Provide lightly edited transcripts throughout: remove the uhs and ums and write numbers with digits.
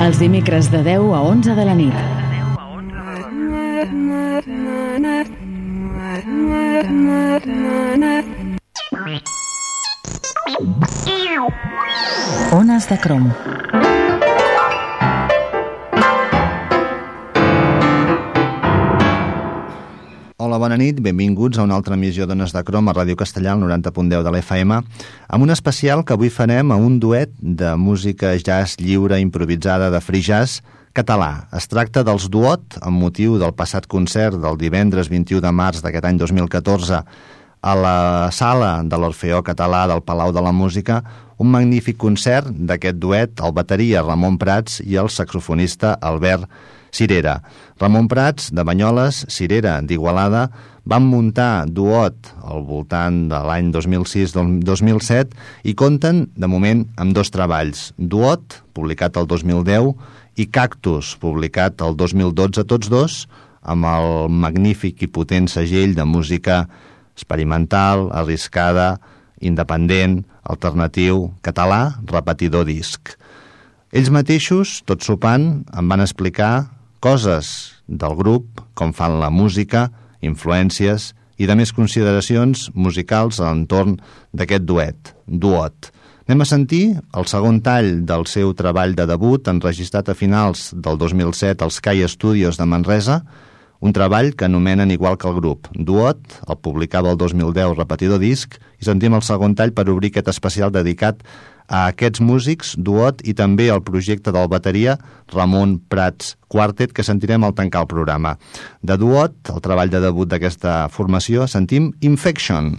Els dimecres de 10 a 11 de la nit. Ones de Crom. Hola, bona nit, benvinguts a una altra emissió d'Ones de Crom a Ràdio Castellà, al 90.10 de l'FM, amb un especial que avui farem a un duet de música jazz lliure improvisada de free jazz català. Es tracta dels Duot, amb motiu del passat concert del divendres 21 de març d'aquest any 2014 a la sala de l'Orfeó Català del Palau de la Música, un magnífic concert d'aquest duet, el bateria Ramon Prats i el saxofonista Albert Cirera. Ramon Prats, de Banyoles, Cirera, d'Igualada, van muntar Duot al voltant de l'any 2006-2007 i compten, de moment, amb dos treballs. Duot, publicat el 2010, i Cactus, publicat el 2012, tots dos, amb el magnífic i potent segell de música experimental, arriscada, independent, alternatiu, català, repetidor disc. Ells mateixos, tot sopant, em van explicar coses del grup, com fan la música, influències i de més consideracions musicals a l'entorn d'aquest duet, Duot. Anem a sentir el segon tall del seu treball de debut, enregistrat a finals del 2007 als Sky Studios de Manresa, un treball que anomenen igual que el grup, Duot, el publicava el 2010, repetidor disc, i sentim el segon tall per obrir aquest especial dedicat a aquests músics, Duot, i també al projecte del bateria Ramon Prats Quartet, que sentirem al tancar el programa. De Duot, el treball de debut d'aquesta formació, sentim Infection.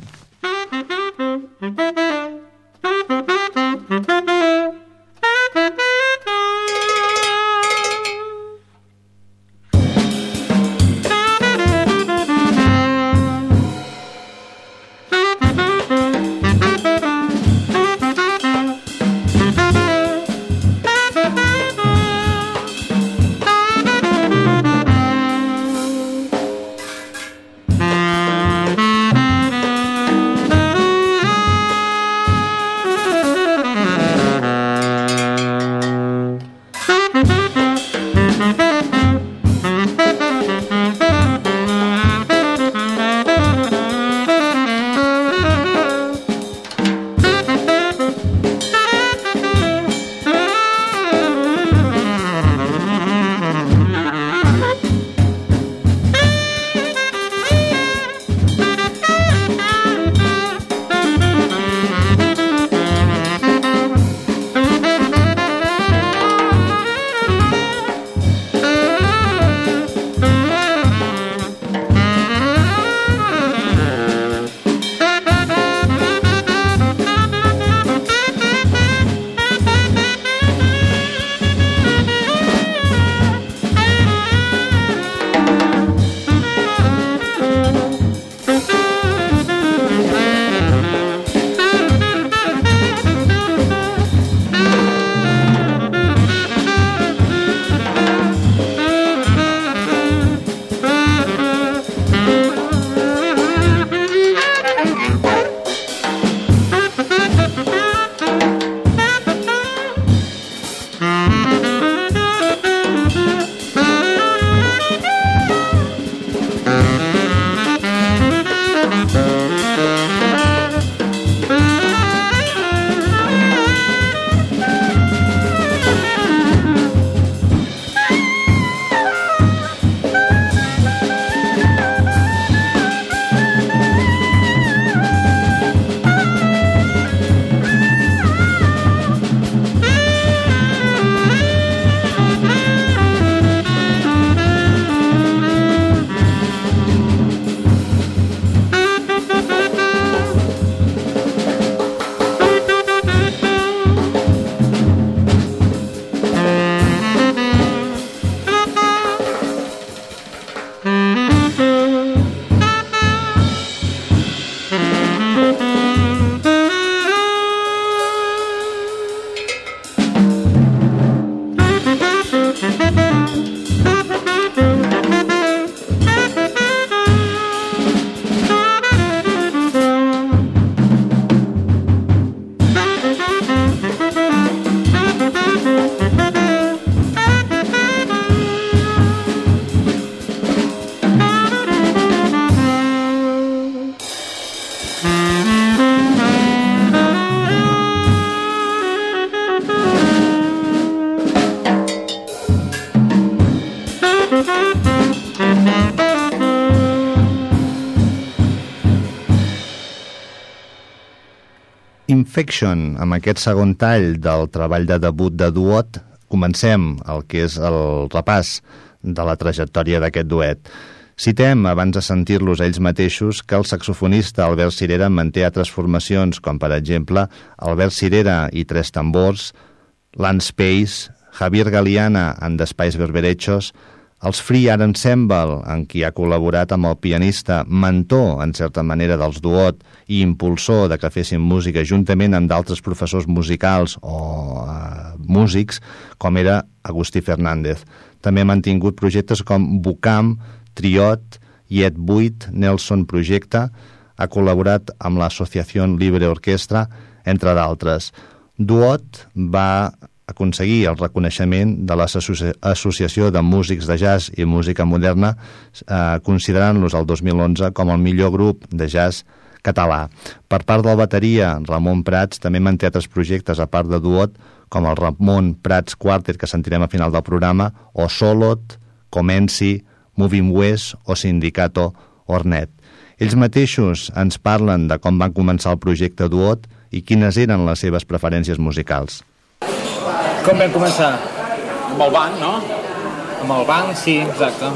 Infection, amb aquest segon tall del treball de debut de Duot, comencem el que és el repàs de la trajectòria d'aquest duet. Citem, abans de sentir-los ells mateixos, que el saxofonista Albert Cirera manté altres formacions, com per exemple Albert Cirera i Tres Tambors, Lance Pace, Javier Galiana en The Spice Berberechos, els Free Art Ensemble, en qui ha col·laborat amb el pianista, mentor, en certa manera, dels Duot i impulsor de que fessin música juntament amb d'altres professors musicals o músics, com era Agustí Fernández. També ha mantingut projectes com Bucam, Triot, Yet 8, Nelson Projecte, ha col·laborat amb l'Associació Libre Orquestra, entre d'altres. Duot va aconseguir el reconeixement de l'Associació de Músics de Jazz i Música Moderna, considerant-los el 2011 com el millor grup de jazz català. Per part del bateria, Ramon Prats també manté altres projectes a part de Duot, com el Ramon Prats Quartet, que sentirem a final del programa, o Solot, Comenci, Moving West o Sindicato Ornet. Ells mateixos ens parlen de com van començar el projecte Duot i quines eren les seves preferències musicals. Com vam començar? Amb el banc, no? Amb el banc, sí, exacte.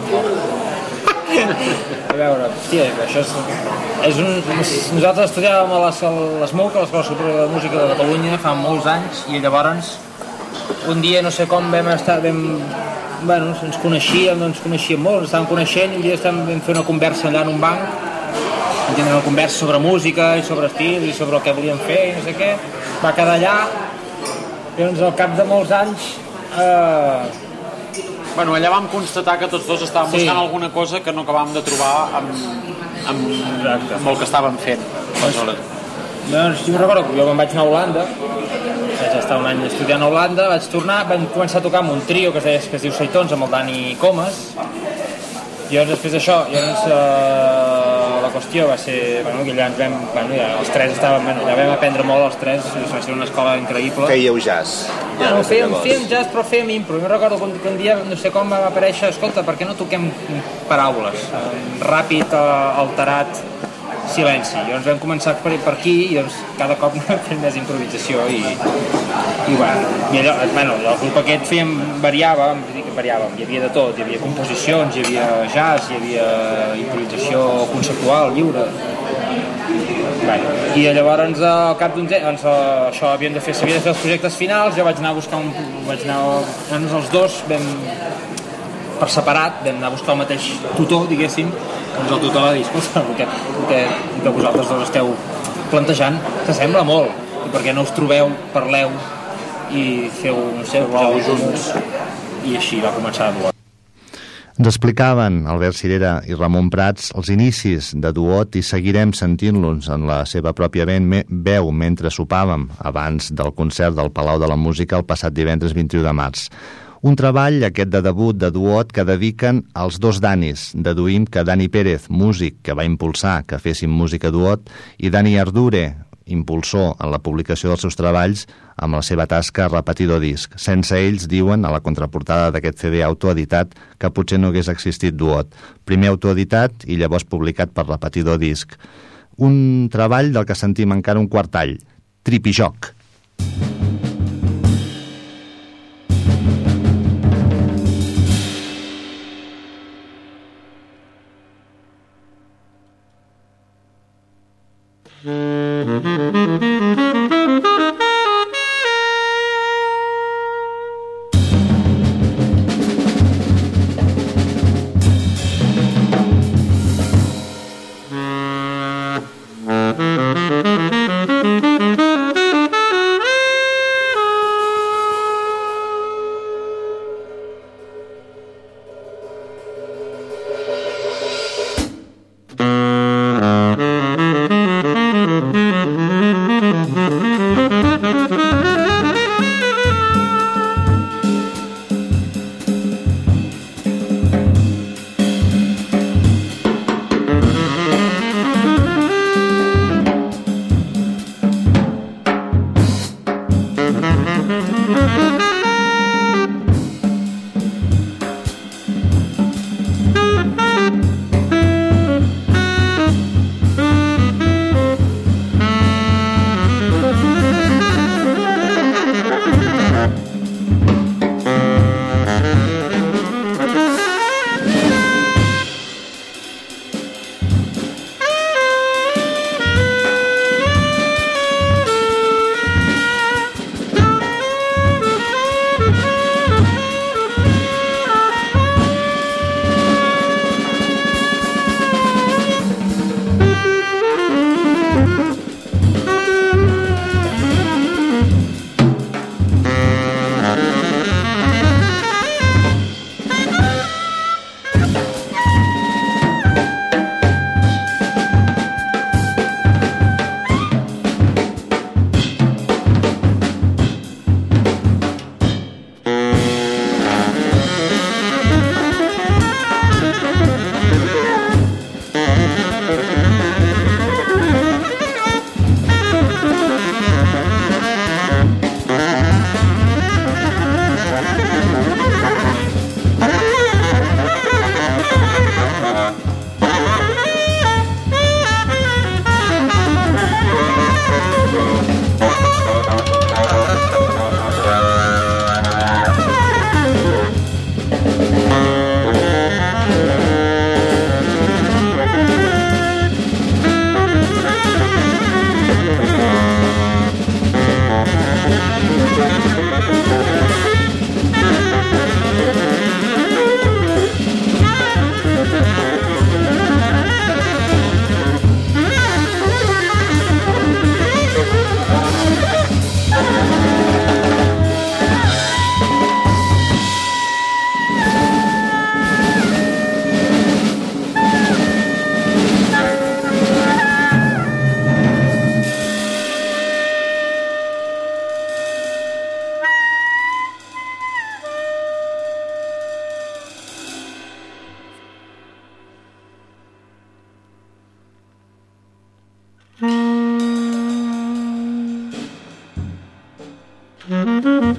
A veure, hòstia, això és un... Nosaltres estudiàvem a l'SMUC, a l'Escola Superior de Música de Catalunya, fa molts anys, i llavors un dia no sé com vam estar... Bueno, ens coneixíem molt, ens estàvem coneixent i un dia vam fer una conversa allà en un banc, vam tenir una conversa sobre música i sobre estil i sobre el que volíem fer i no sé què, va quedar allà. I doncs al cap de molts anys... Bueno, allà vam constatar que tots dos estàvem buscant alguna cosa que no acabàvem de trobar amb el que estàvem fent. Doncs jo recordo que jo me'n vaig anar a Holanda, vaig estar un any estudiant a Holanda, vaig tornar, vam començar a tocar amb un trio que es diu Seitons, amb el Dani Comas, i llavors després d'això, la qüestió va ser, que allà ens vam, els tres estàvem, allà vam aprendre molt els tres, va ser una escola increïble. Fèieu jazz? Fèiem jazz, però fèiem impro. Jo recordo que un dia, no sé com, va aparèixer, escolta, per què no toquem paraules? Ràpid, alterat, silenci. Llavors vam començar per aquí i doncs cada cop fem més improvisació i el grup aquest variàvem, hi havia de tot, hi havia composicions, hi havia jazz, hi havia improvisació conceptual, lliure. I llavors al cap d'un temps això s'havien de fer els projectes finals, jo vaig anar a buscar els dos per separat, vam anar a buscar el mateix tutor, diguéssim. Doncs el tutor va dir, escolta, el que vosaltres dos esteu plantejant s'assembla molt, i per què no us trobeu, parleu i feu, no sé, junts, i així va començar a Duot. Ens explicaven Albert Cirera i Ramon Prats els inicis de Duot i seguirem sentint-los en la seva pròpia veu mentre sopàvem abans del concert del Palau de la Música el passat divendres 21 de març. Un treball, aquest de debut de Duot, que dediquen als dos Danis. Deduïm que Dani Pérez, músic que va impulsar que fessin música Duot, i Dani Ardure, impulsor en la publicació dels seus treballs amb la seva tasca Repetido Disc. Sense ells, diuen, a la contraportada d'aquest CD autoeditat, que potser no hagués existit Duot. Primer autoeditat i llavors publicat per Repetido Disc. Un treball del que sentim encara un quart tall, Tripijoc.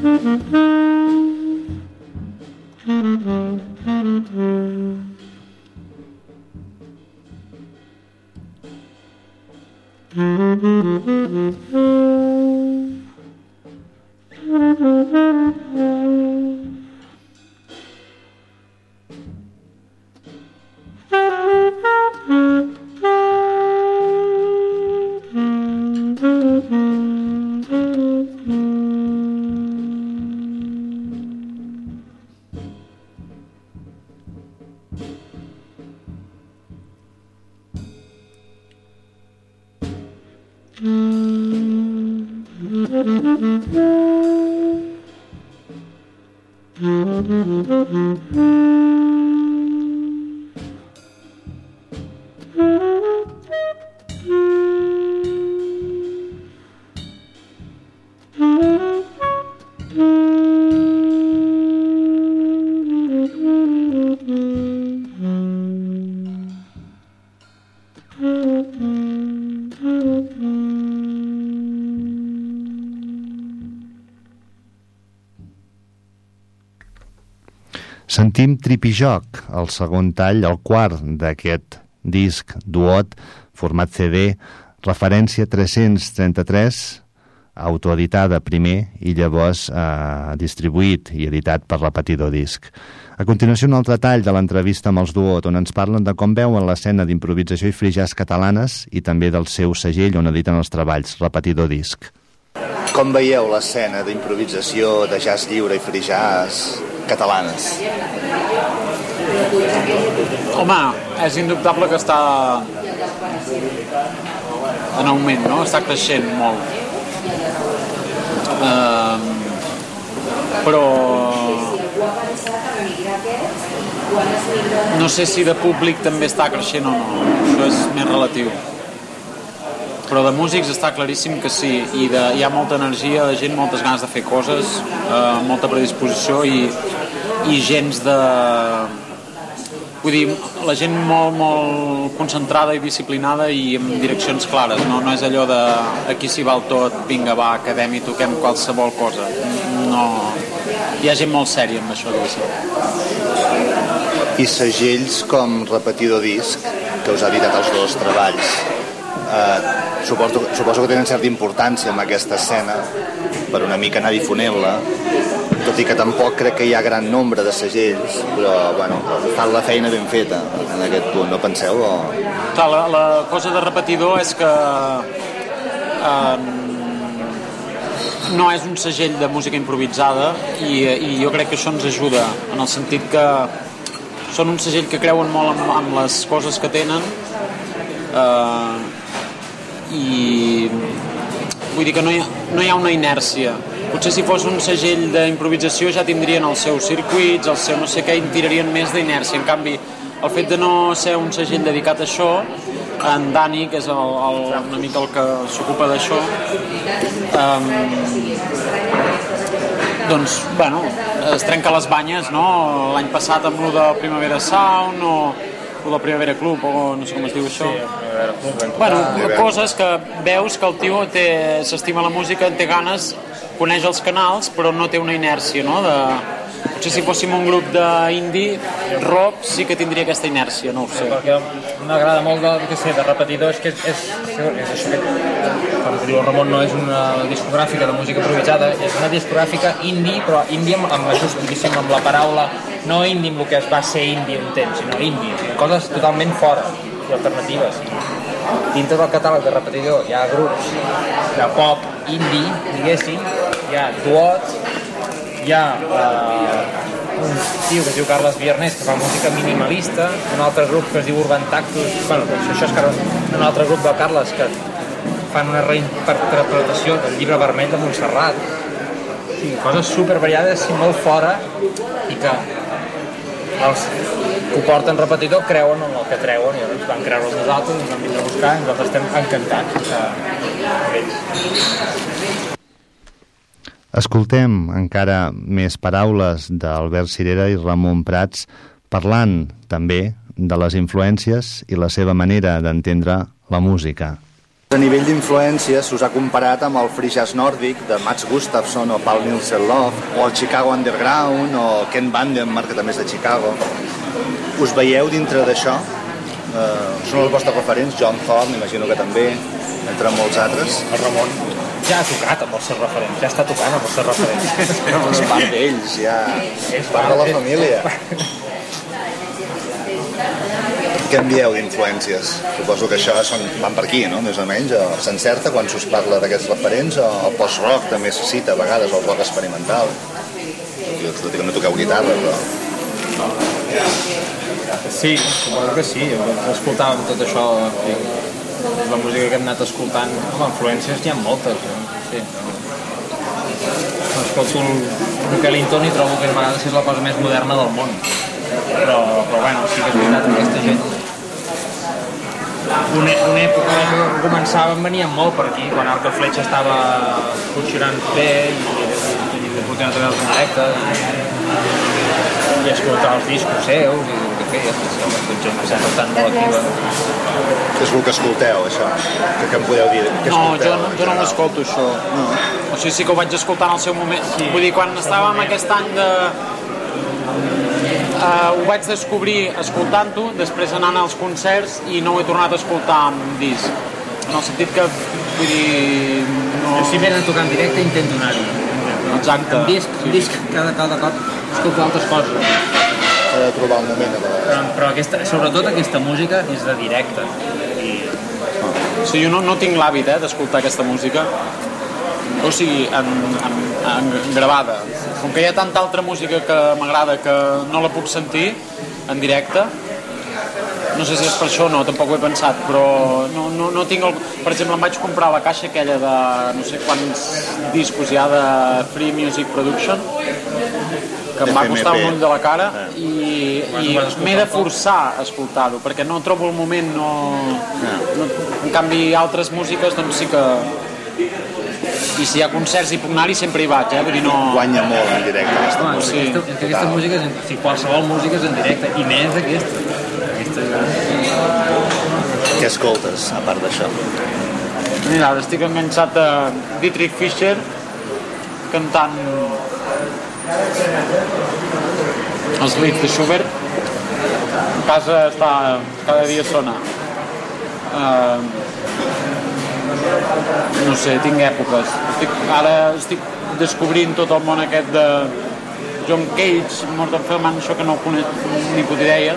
Sentim Tripijoc, el segon tall, el quart d'aquest disc duot, format CD, referència 333, autoeditada primer i llavors distribuït i editat per Repetidor Disc. A continuació, un altre tall de l'entrevista amb els duot, on ens parlen de com veuen l'escena d'improvisació i free jazz catalanes i també del seu segell on editen els treballs, Repetidor Disc. Com veieu l'escena d'improvisació, de jazz lliure i free jazz catalanes? Home, és indubtable que està en augment, no? Està creixent molt. Però no sé si de públic també està creixent o no. Això és més relatiu. Però de músics està claríssim que sí, i hi ha molta energia, de gent, moltes ganes de fer coses, molta predisposició i gens de... Vull dir, la gent molt concentrada i disciplinada i amb direccions clares, no és allò de aquí s'hi val tot, vinga va, quedem i toquem qualsevol cosa. No, hi ha gent molt sèria amb això, diguéssim. I segells com Repetidor Disc, que us ha editat els dos treballs, suposo que tenen certa importància en aquesta escena per una mica anar difonent-la, tot i que tampoc crec que hi ha gran nombre de segells, però bueno, fan la feina ben feta en aquest punt, no penseu? Clar, la cosa de Repetidor és que no és un segell de música improvisada i jo crec que això ens ajuda en el sentit que són un segell que creuen molt amb les coses que tenen i vull dir que no hi ha una inèrcia. Potser si fos un segell d'improvisació ja tindrien els seus circuits, el seu no sé què, i tirarien més d'inèrcia. En canvi, el fet de no ser un segell dedicat a això, en Dani, que és una mica el que s'ocupa d'això, doncs, bueno, es trenca les banyes, no? L'any passat amb lo de Primavera Sound o lo del Primavera Club, o no sé com es diu això. Bueno, coses que veus que el tio s'estima la música, en té ganes, coneix els canals, però no té una inèrcia, no? Potser si fóssim un grup d'indie rock sí que tindria aquesta inèrcia, no ho sé. Perquè m'agrada molt de Repetidor, és que és això que, com diu el Ramon, no és una discogràfica de música improvisada, és una discogràfica indie, però indie amb l'ajust, diguéssim, amb la paraula, no indie amb el que es va ser indie un temps, sinó indie, coses totalment fora i alternatives. Dintre del catàleg de Repetidor hi ha grups de pop indie, diguéssim, hi ha duots, hi ha un tio que es diu Carles Viernes que fa música minimalista, un altre grup que es diu Urban Tactus, bueno, això és un altre grup de Carles que fan una reinterpretació del Llibre Vermell de Montserrat, i coses supervariades i molt fora, i que els que ho porten Repetidor creuen en el que treuen, i llavors van creure els nosaltres, ens van vindre a buscar, i nosaltres estem encantats amb ells. Escoltem encara més paraules d'Albert Cirera i Ramon Prats parlant també de les influències i la seva manera d'entendre la música. A nivell d'influència s'us ha comparat amb el free jazz nòrdic de Mats Gustafsson o Paul Nilsen-Love o el Chicago Underground o Ken Vandenmark, que també és de Chicago. Us veieu dintre d'això? Són els vostres referents? John Thorne, m'imagino que també, entre molts altres. El Ramon ja ha tocat amb els seus referents, ja està tocant amb els seus referents. És part d'ells, ja. És part de la família. Què en dieu d'influències? Suposo que això van per aquí, no? Més o menys. S'encerta quan s'us parla d'aquests referents, o el post-rock també se cita a vegades, o el rock experimental. Tot i que no toqueu guitarra, però... Sí, suposo que sí. Escoltàvem tot això, la música que hem anat escoltant, com influències n'hi ha moltes. Sí. Escolto el Kellington i trobo que a vegades és la cosa més moderna del món. Però bueno, sí que és veritat, aquesta gent una època que començaven venien molt per aquí, quan Arc de Fletxa estava funcionant bé i portant a través dels directes i escoltar els discos seus i el que feia, tot gent que s'ha estat molt activa. Què és el que escolteu, això? Què em podeu dir? No, jo no l'escolto, això. No. O sigui, sí que ho vaig escoltar en el seu moment. Sí. Vull dir, quan estàvem aquest any de... ho vaig descobrir escoltant-ho, després anant als concerts i no ho he tornat a escoltar en disc. En el sentit que, vull dir... No... Si venen a tocar en directe intento anar-hi. Exacte. En disc cada cop escolto altres coses. S'ha de trobar un moment. Però sobretot aquesta música és de directe. Sí, jo no tinc l'hàbit d'escoltar aquesta música. O sigui, en gravada. Com que hi ha tanta altra música que m'agrada que no la puc sentir en directe, no sé si és per això o no, tampoc ho he pensat, però no tinc... Per exemple, em vaig comprar la caixa aquella de no sé quants discos hi ha de Free Music Production, que em va costar un ull de la cara i m'he de forçar a escoltar-ho, perquè no trobo el moment, en canvi altres músiques doncs sí que... I si hi ha concerts i puc anar-hi sempre hi vaig, vull dir, no... Guanya molt en directe aquesta música. És que aquesta música, qualsevol música és en directe, i més aquesta. Què escoltes, a part d'això? Mira, ara estic enganxat a Dietrich Fischer cantant els Lieds de Schubert. A casa cada dia sona. No sé, tinc èpoques. Ara estic descobrint tot el món aquest de John Cage, Morton Feldman, això que no ho conec ni puta idea.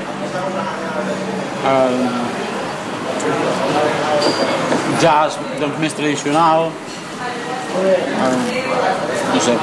Jazz, doncs, més tradicional. No sé.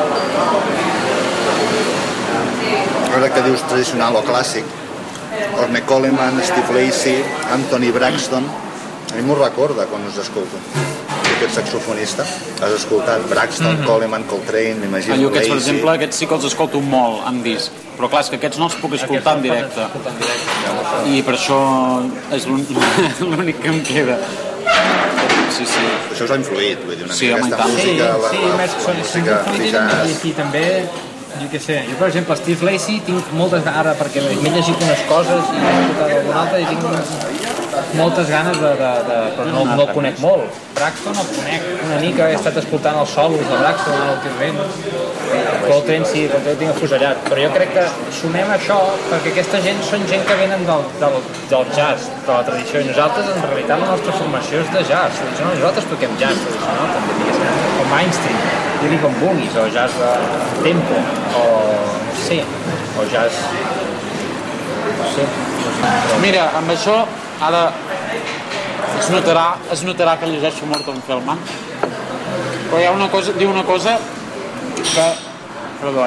Ara que dius tradicional o clàssic, Ornette Coleman, Steve Lacy, Anthony Braxton, a mi m'ho recorda quan us escolto. Aquest saxofonista, has escoltat Braxton, Coleman, Coltrane, m'imagino Lacy. Aquests, per exemple, aquests sí que els escolto molt en disc, però clar, és que aquests no els puc escoltar en directe. I per això és l'únic que em queda. Sí. Això us ha influït, vull dir, una mica aquesta música, la música free jazz. I també, jo què sé, jo per exemple Steve Lacy tinc moltes ganes, ara perquè m'he llegit unes coses i he escoltat alguna altra i tinc moltes ganes però no el conec molt. Braxton el conec una mica, he estat escoltant els solos de Braxton últimament. Coltrane sí, Coltrane tinc afusellat, però jo crec que sumem això perquè aquesta gent són gent que venen del jazz, de la tradició, i nosaltres en realitat la nostra formació és de jazz. Nosaltres toquem jazz tradicional també, diguéssim, o Mainstream, dir-li com vulguis, o jazz de tempo, o no sé, o jazz... no sé. Mira, amb això ara es notarà que llegeixo Morton Feldman, però hi ha diu una cosa que, perdó,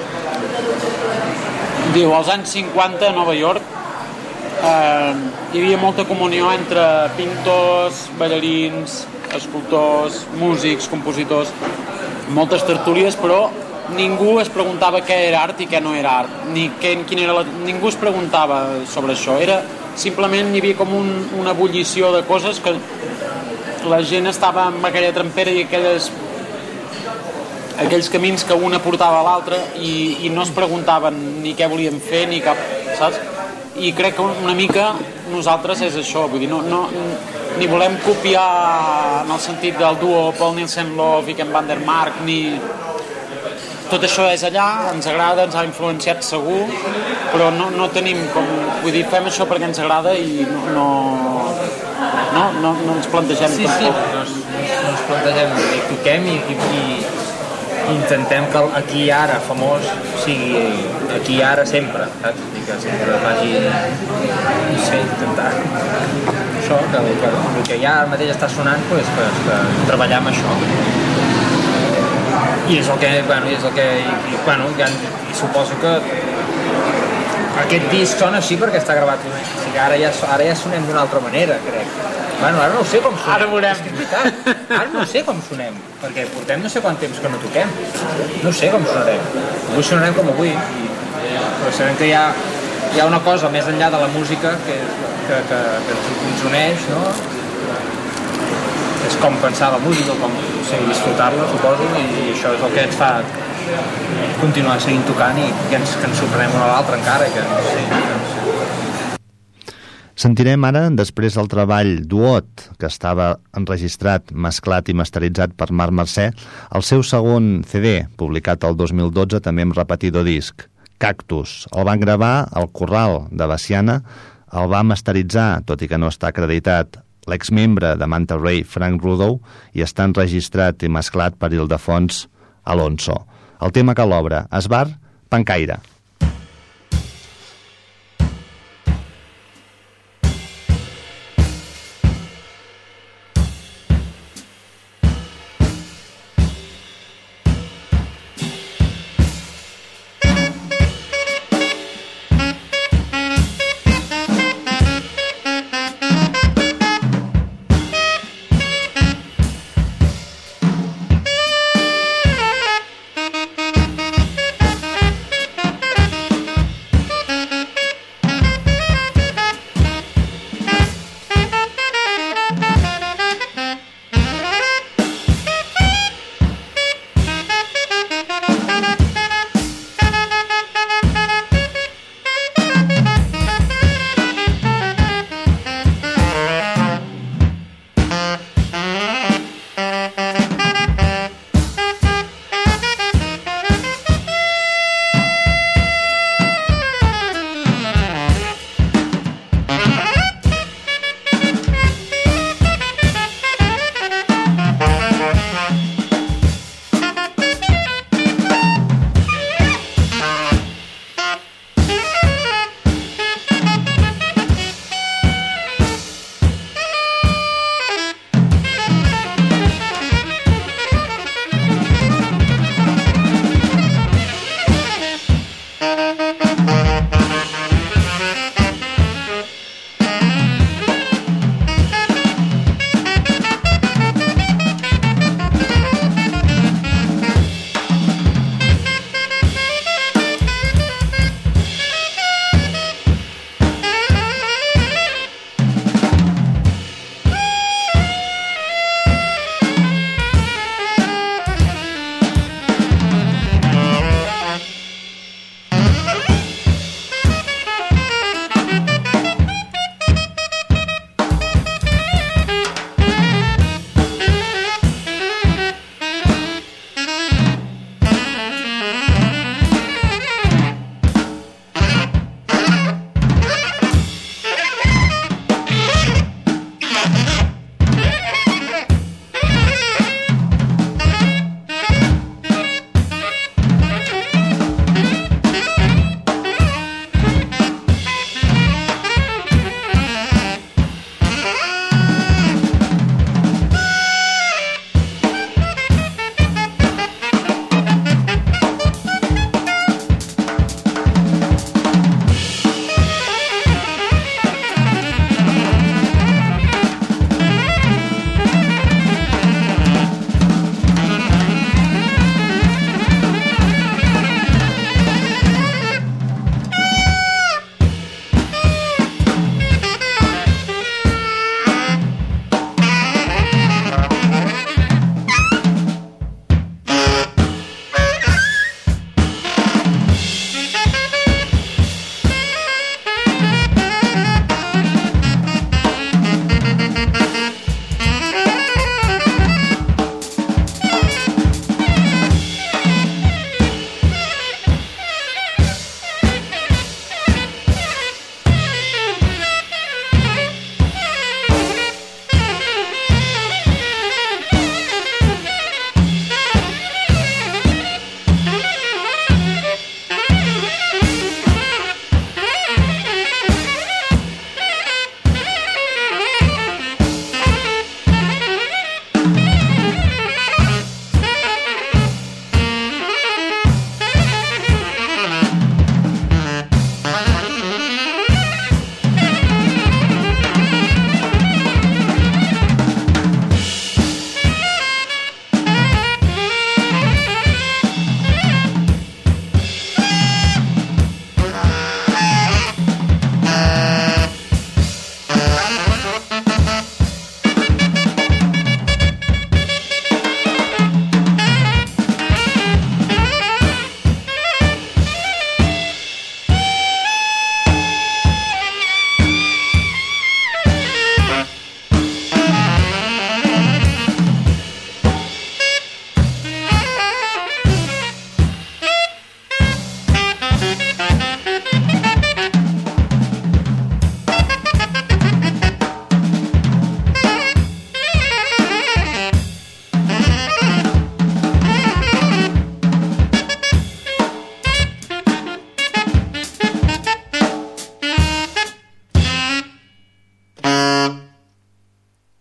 diu, als anys 50 a Nova York hi havia molta comunió entre pintors, ballarins, escultors, músics, compositors, moltes tertúlies, però ningú es preguntava què era art i què no era art, ningú es preguntava sobre això, simplement hi havia com una ebullició de coses que la gent estava en aquella trampera i aquells camins que una portava a l'altre i no es preguntaven ni què volien fer ni cap, saps? I crec que una mica nosaltres és això, vull dir, ni volem copiar en el sentit del duo Paul Nielsen-Love i Ken Vandermark, ni... Tot això és allà, ens agrada, ens ha influenciat segur, però no tenim com... Vull dir, fem això perquè ens agrada i no ens plantegem sí, tampoc. Sí, no ens plantegem, i toquem i intentem que aquí i ara famós sigui aquí i ara sempre, saps? I que sempre vagi, no sé, intentar això, que el que ja ara mateix està sonant, pues, que treballar amb això. I és el que, i suposo que aquest disc sona així perquè està gravat, o sigui, ara ja sonem d'una altra manera, crec. Bueno, ara no ho sé com sonem. Ara veurem. És que és veritat, ara no sé com sonem, perquè portem no sé quant temps que no toquem. No sé com sonarem. Avui sonarem com avui, però sabem que hi ha una cosa més enllà de la música que ens uneix, no? És com pensar la música, com disfrutar-la, suposo, i això és el que ens fa continuar seguint tocant i que ens sorprenem un a l'altre encara, que no sé. Sentirem ara, després del treball Duot, que estava enregistrat, mesclat i masteritzat per Marc Mercè, el seu segon CD, publicat el 2012, també amb repetidor disc, Cactus. El van gravar al Corral de Baciana, el va masteritzar, tot i que no està acreditat, l'exmembre de Manta Ray, Frank Rudow, i està enregistrat i mesclat per Ildefons Alonso. El tema que l'obre, Esbar, Pencaire.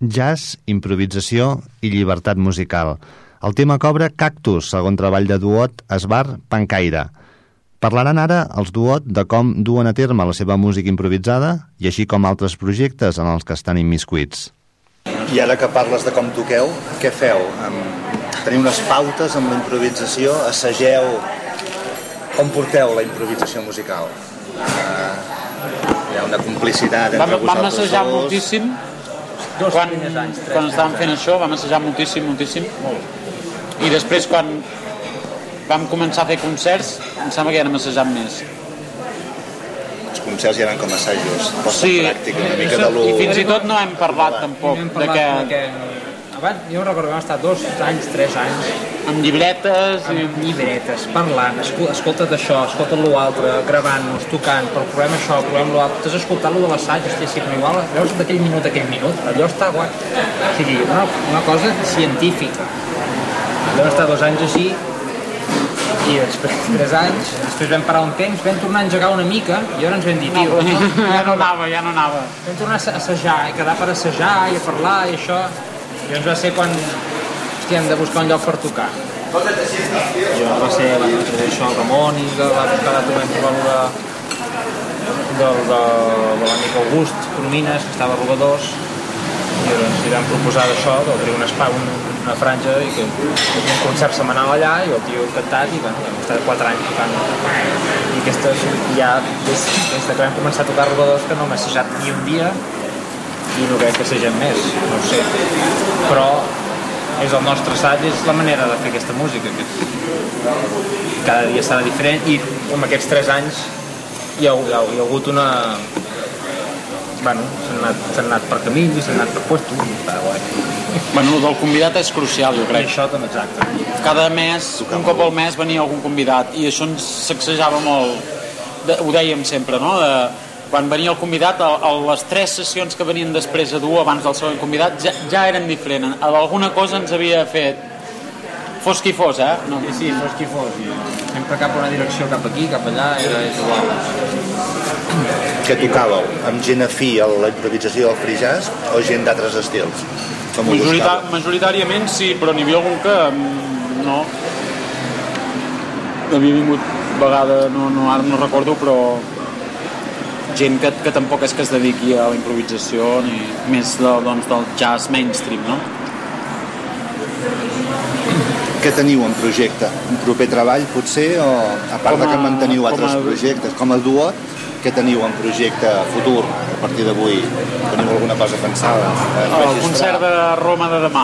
jazz, improvisació i llibertat musical. El tema cobra Cactus, segon treball de Duot, Esbar, Pancaire. Parlaran ara els Duot de com duen a terme la seva música improvisada i així com altres projectes en els que estan immiscuits. I ara que parles de com toqueu, què feu? Teniu unes pautes amb la improvisació? Assageu? Com porteu la improvisació musical? Hi ha una complicitat entre vosaltres dos? Vam assajar moltíssim. Quan estàvem fent això, vam assajar moltíssim. I després, quan vam començar a fer concerts, em sembla que ja n'hem assajat més. Els concerts ja eren com assajos, posta Sí, pràctica, una mica de lo... i fins i tot no hem parlat tampoc de que... Abans, jo recordo que vam estar 2 anys, 3 anys amb llibretes amb llibretes, parlant, escolta't això, escolta't l'altre, gravant-nos, tocant, però provem això, provem l'altre. T'has escoltat lo de l'assaig, hòstia, sí, però igual veus d'aquell minut, allò està guai. O sigui, una cosa científica. Vam estar 2 anys així i després 3 anys, després vam parar un temps, vam tornar a engegar una mica i ara ens vam dir, tio, ja no anava. Vam tornar a assajar, i quedar per assajar i a parlar i això. I llavors va ser quan hem de buscar un lloc per tocar. Jo va ser això, el Ramon i que va buscar de trobar de l'amic August Coromines, que estava a Robadors, i doncs li vam proposar d'això, d'obrir un espai, una franja, i que un concert setmanal allà, i el tio encantat, i bueno, vam estar 4 anys tocant. I aquestes ja, des que vam començar a tocar a Robadors, que no m'ha assajat ni un dia, i no crec que assagem més, no ho sé. Però és el nostre assaig, és la manera de fer aquesta música, que cada dia serà diferent, i en aquests 3 anys hi ha hagut una... Bueno, s'han anat per camins i s'han anat per puestos, i està guai. Bueno, el del convidat és crucial, jo crec. I això també, exacte. Cada mes, un cop al mes, venia algun convidat, i això ens sacsejava molt, ho dèiem sempre, no?, quan venia el convidat, les 3 sessions que venien després a dur abans del següent convidat ja eren diferents. Alguna cosa ens havia fet, fos qui fos, No. Sí, fos qui fos. Sempre cap a una direcció, cap aquí, cap allà, és igual. Què tocàveu? Amb gent afí a la improvisació del free jazz o gent d'altres estils? Majoritàriament sí, però n'hi havia algun que no. Havia vingut vegada, ara no recordo, però gent que tampoc és que es dediqui a la improvisació ni més del jazz mainstream, no? Què teniu en projecte? Un proper treball, potser? O a part que manteniu altres projectes? Com a Duot, què teniu en projecte futur? A partir d'avui, teniu alguna cosa pensada? El concert de Roma de demà.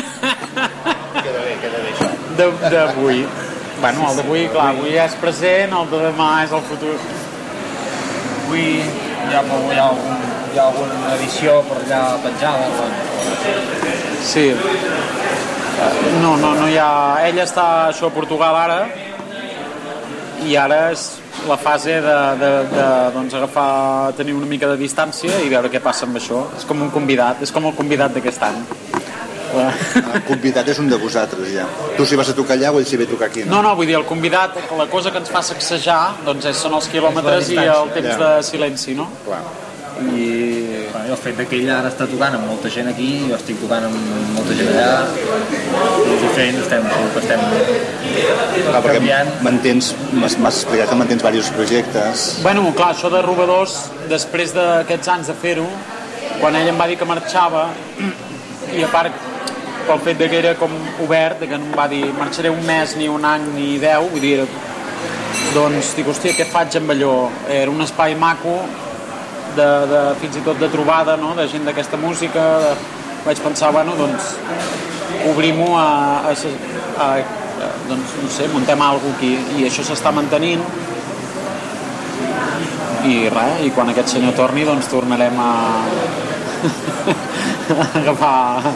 Queda bé això. D'avui. Bueno, el d'avui, clar, avui ja és present, el de demà és el futur. Avui hi ha alguna edició per allà penjada. Sí. No hi ha... Ella està a Portugal ara, i ara és la fase de doncs, agafar, tenir una mica de distància i veure què passa amb això. És com un convidat, és com el convidat d'aquest any. El convidat és un de vosaltres, ja. Tu si vas a tocar allà o ell si ve a tocar aquí, no? No, vull dir, el convidat, la cosa que ens fa sacsejar, doncs són els quilòmetres i el temps de silenci, no? Clar. I el fet que ell ara està tocant amb molta gent aquí, jo estic tocant amb molta gent allà, és diferent, estem canviant. M'has explicat que mantens diversos projectes. Bueno, clar, això de Robadors, després d'aquests anys de fer-ho, quan ell em va dir que marxava, i a part pel fet que era com obert, que no em va dir marxaré un mes, ni un any, ni 10, vull dir, doncs dic, hòstia, què faig amb allò? Era un espai maco, fins i tot de trobada, no?, de gent d'aquesta música. Vaig pensar, bueno, doncs obrim-ho doncs, no sé, muntem alguna cosa aquí, i això s'està mantenint, i res, i quan aquest senyor torni, doncs tornarem a agafar.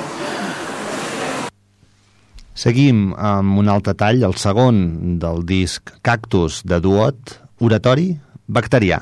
Seguim amb un altre tall, el segon del disc Cactus de Duot, Oratori Bacterià.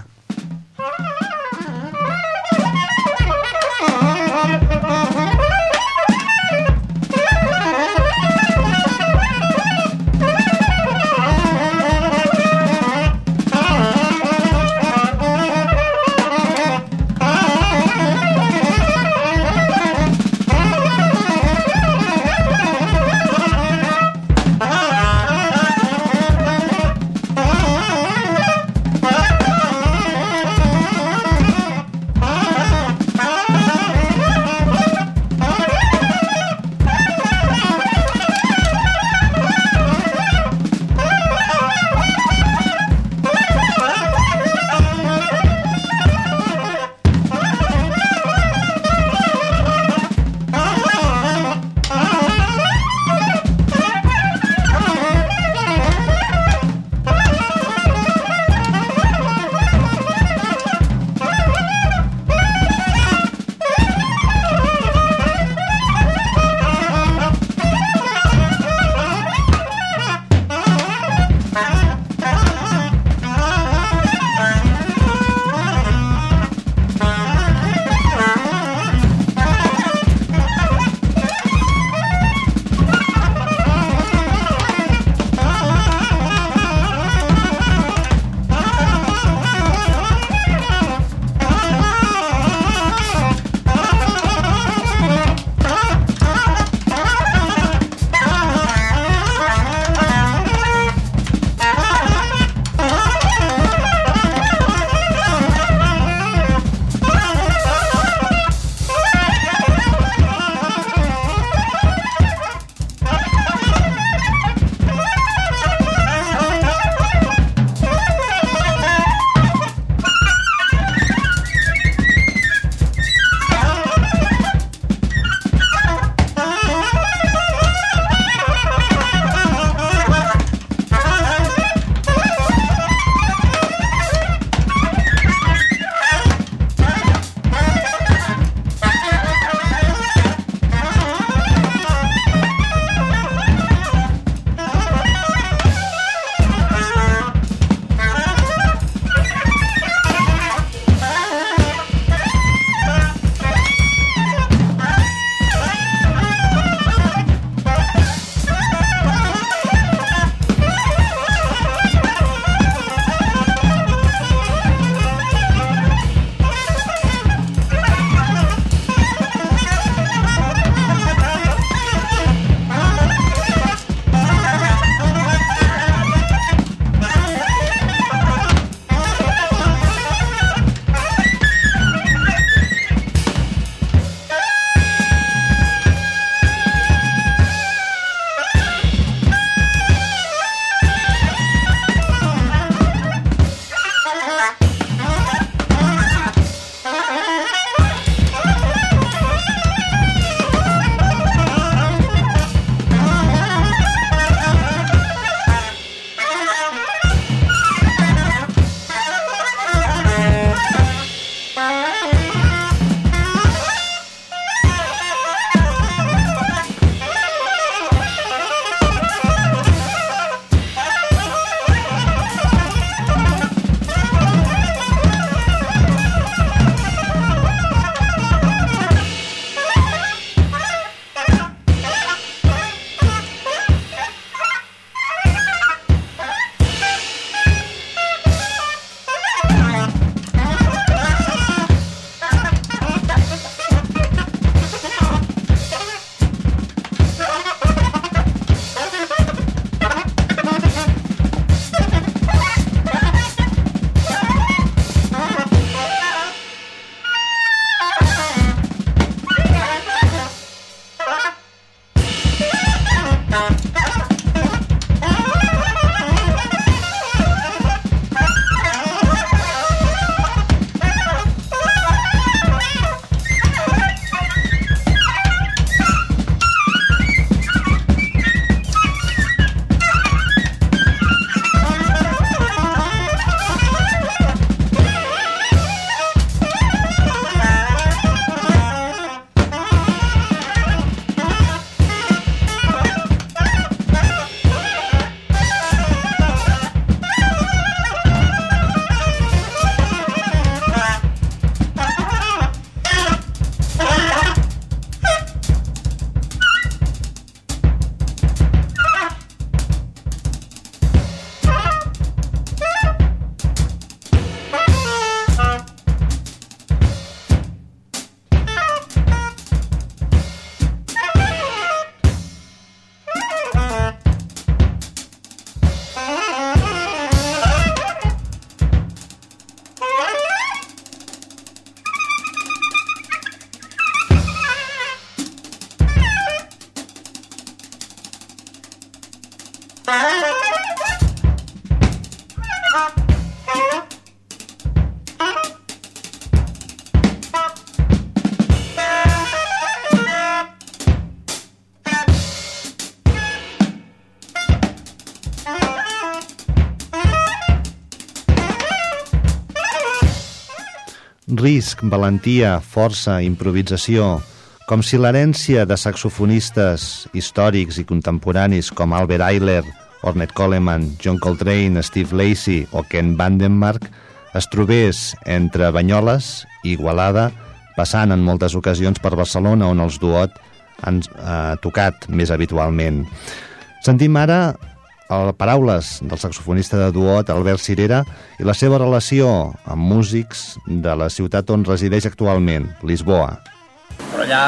risc, valentia, força, improvisació, com si l'herència de saxofonistes històrics i contemporanis com Albert Ayler, Ornette Coleman, John Coltrane, Steve Lacy o Ken Vandenmark es trobés entre Banyoles i Igualada, passant en moltes ocasions per Barcelona, on els Duot han tocat més habitualment. Sentim ara paraules del saxofonista de Duot, Albert Cirera, i la seva relació amb músics de la ciutat on resideix actualment, Lisboa. Però allà...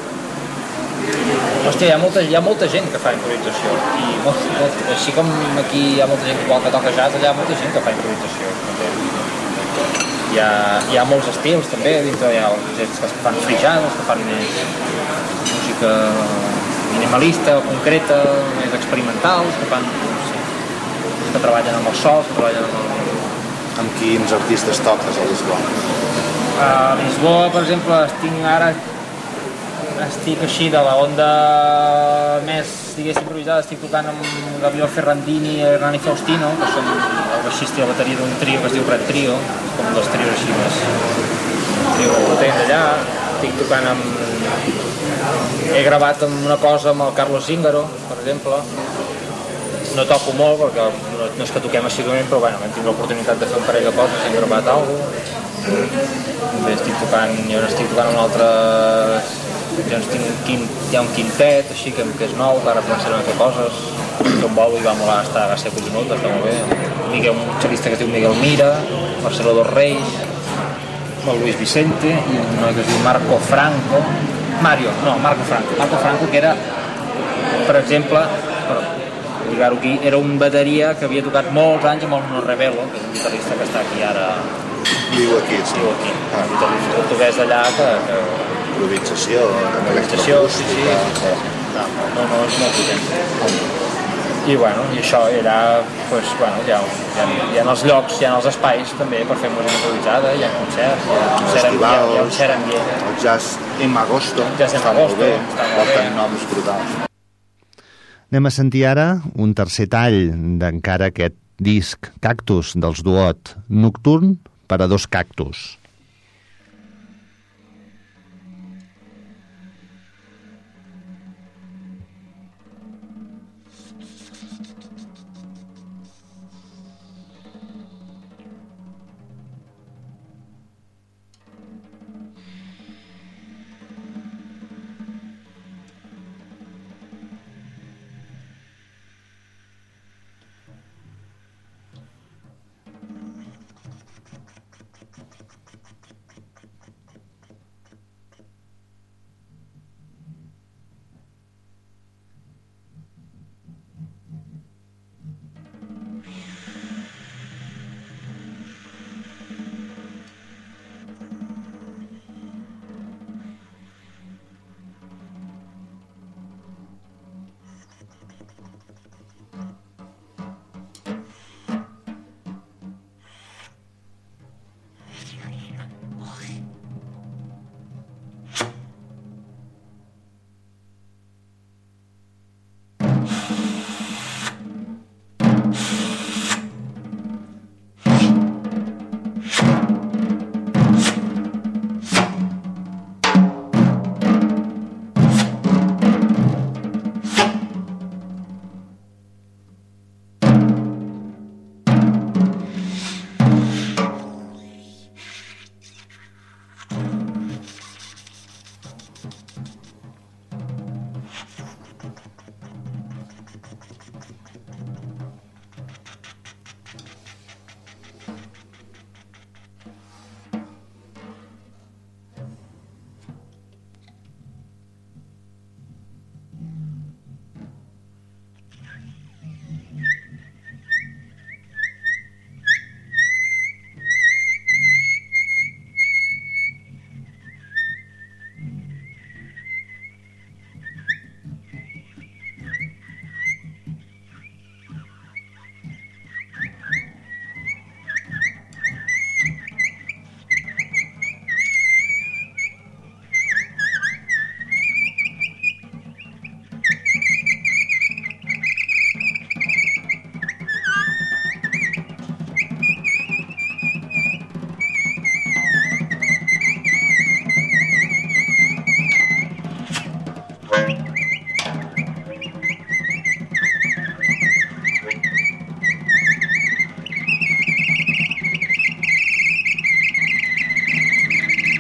Hòstia, hi ha molta gent que fa improvisació, i així com aquí hi ha molta gent que toca jazz, allà hi ha molta gent que fa improvisació. Hi ha molts estils també, dintre hi ha els que fan free jazz, els que fan més música minimalista o concreta, més experimental, els que fan, no sé, els que treballen amb els sols, que treballen amb el... Amb quins artistes toques a Lisboa? A Lisboa, per exemple, estic així de la onda més, diguéssim, improvisada, estic tocant amb Gabriel Ferrandini i Hernani Faustino, que són el baixista i la bateria d'un trio que es diu Red Trio, com un dels trios així més trio potent d'allà. Estic tocant amb... He gravat una cosa amb el Carlos Zíngaro, per exemple. No toco molt, perquè no és que toquem assíduament, però bueno, hem tingut l'oportunitat de fer un parell de coses, hem gravat alguna cosa. També jo n'estic tocant un altre... Hi ha un quintet, així que és nou, que ara començarem a fer coses. Tom Bolo hi va molar, va ser collonut, està molt bé. Un xalista que es diu Miguel Mira, Marcelo dos Reis, el Luis Vicente, i un noi que es diu Marco Franco, Marco Franco, que era, per exemple, lligar-ho aquí, era un bateria que havia tocat molts anys amb el Nuno Rebelo, que és un guitarrista que està aquí ara... Viu aquí, sí. Viu aquí. Un guitarrista portuguès d'allà que... Improvisació, sí. No, és molt potent. I bueno, i això, i allà, pues, bueno, hi ha els llocs, hi ha els espais també per fer música improvisada, hi ha concerts, hi ha un cert ambient. El Jazz en Agosto. Està molt bé. Porten noms brutals. Anem a sentir ara un tercer tall d'encara aquest disc Cactus dels Duot, Nocturn per a dos cactus.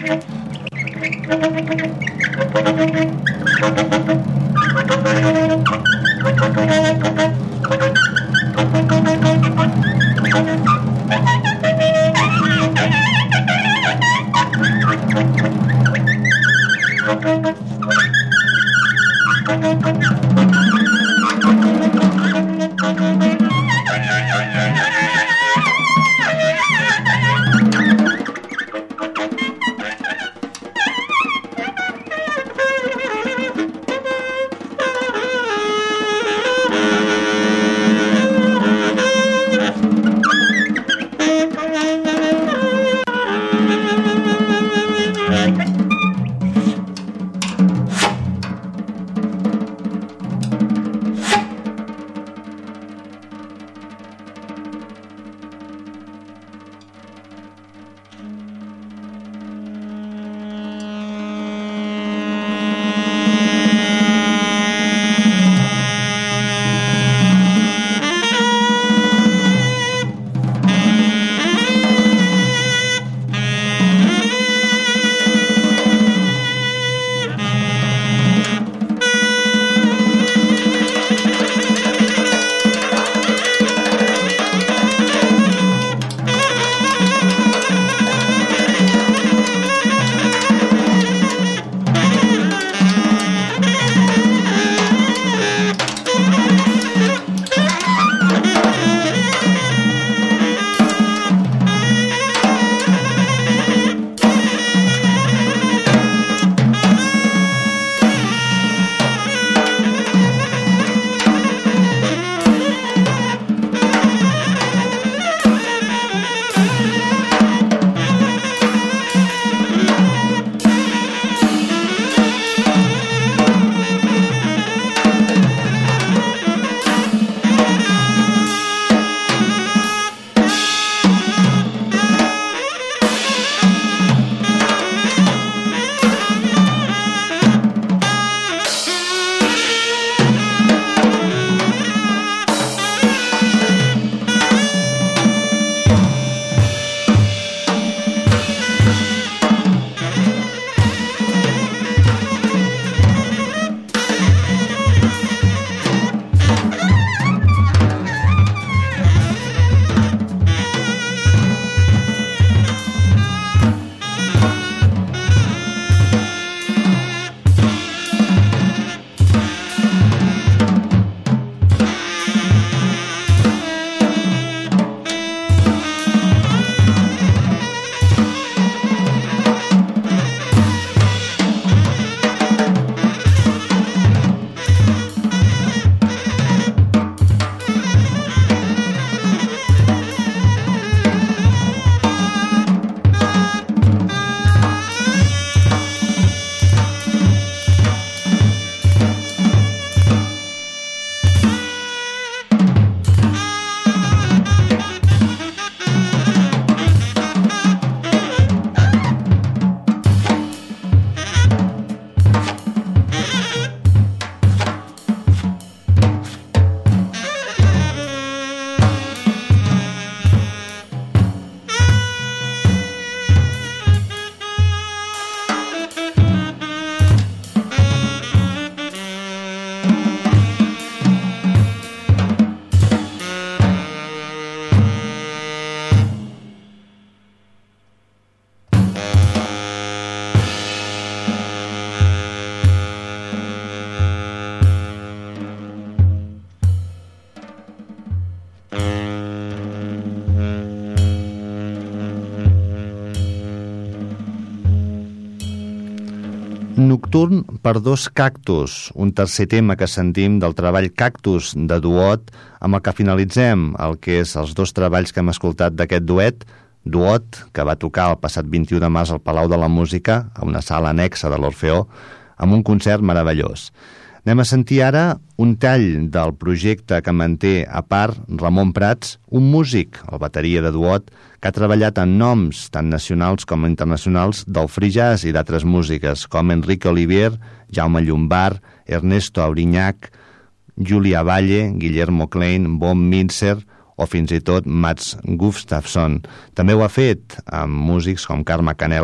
Nocturn per dos cactus, un tercer tema que sentim del treball Cactus de Duot, amb el que finalitzem el que és els dos treballs que hem escoltat d'aquest duet, Duot, que va tocar el passat 21 de març al Palau de la Música, a una sala anexa de l'Orfeó, amb un concert meravellós. Anem a sentir ara un tall del projecte que manté a part Ramon Prats, un músic, el bateria de Duot, que ha treballat en noms tant nacionals com internacionals del free jazz i d'altres músiques, com Enrique Olivier, Jaume Llombard, Ernesto Auriñac, Julia Valle, Guillermo Klein, Bob Mintzer o fins i tot Mats Gustafsson. També ho ha fet amb músics com Carme Canela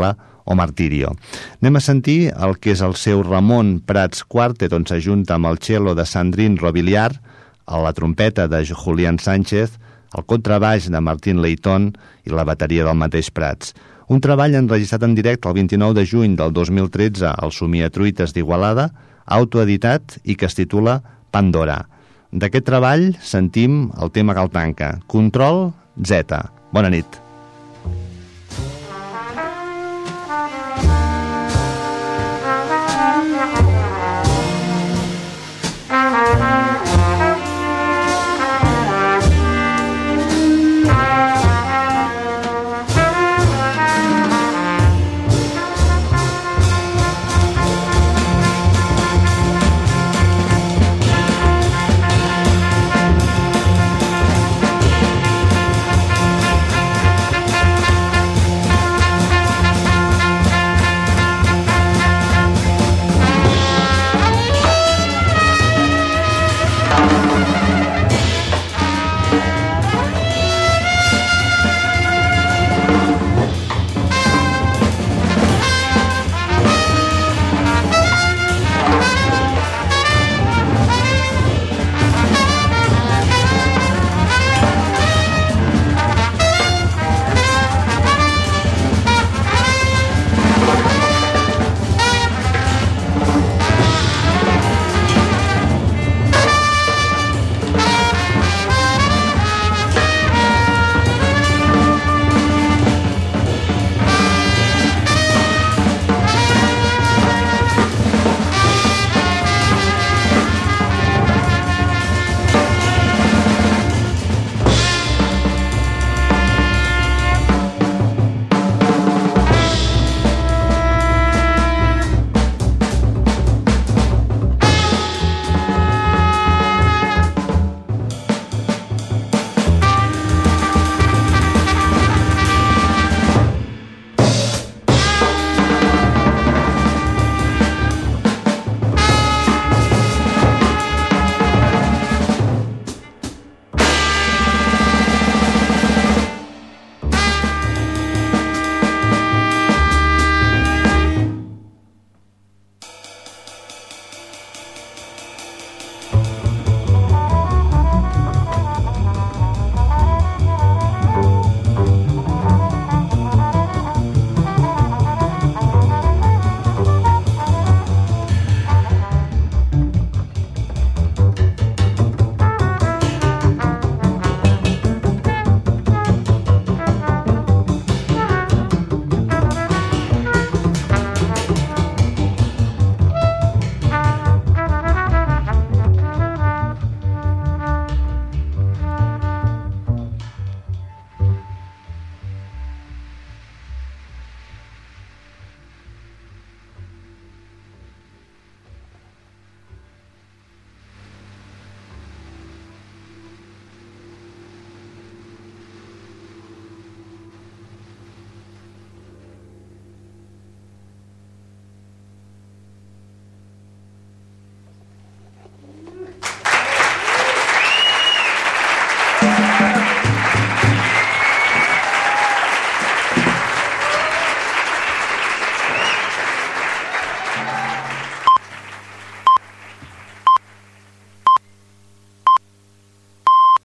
o Martirio. Anem a sentir el que és el seu Ramon Prats Quartet, on s'ajunta amb el cello de Sandrine Robiliar, la trompeta de Julián Sánchez, el contrabaix de Martín Leighton i la bateria del mateix Prats. Un treball enregistrat en directe el 29 de juny del 2013 al Somia Truites d'Igualada, autoeditat i que es titula Pandora. D'aquest treball sentim el tema que el tanca, Control Z. Bona nit.